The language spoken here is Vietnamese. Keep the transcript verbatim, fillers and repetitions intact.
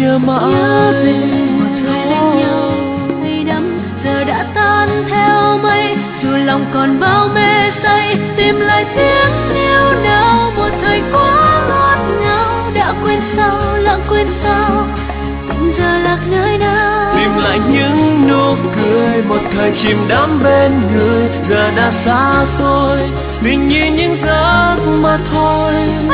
nhớ mãi. Nhớ về một thời bên nhau say đắm, giờ đã tan theo mây. Dù lòng còn bao mê say, tìm lại tiếng yêu nào một thời quá ngọt ngào. Đã quên sao, lãng quên sao, tình giờ lạc nơi nào. Tìm lại những nụ cười một thời chìm đắm bên người, giờ đã xa xôi, tình như những giấc mơ thôi.